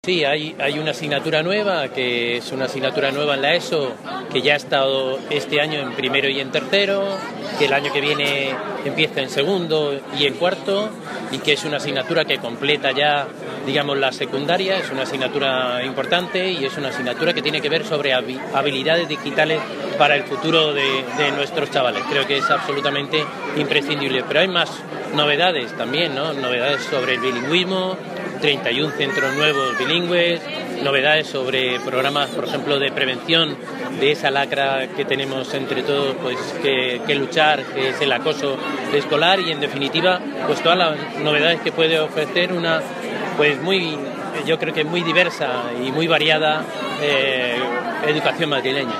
Sí, hay una asignatura nueva, que es una asignatura nueva en la ESO, que ya ha estado este año en primero y en tercero, que el año que viene empieza en segundo y en cuarto, y que es una asignatura que completa ya, digamos, la secundaria. Es una asignatura importante y es una asignatura que tiene que ver sobre habilidades digitales para el futuro de nuestros chavales. Creo que es absolutamente imprescindible, pero hay más novedades también, ¿no? Novedades sobre el bilingüismo, 31 centros nuevos bilingües, novedades sobre programas, por ejemplo, de prevención de esa lacra que tenemos entre todos, pues que luchar, que es el acoso escolar, y en definitiva, pues todas las novedades que puede ofrecer una, pues yo creo que muy diversa y muy variada educación madrileña.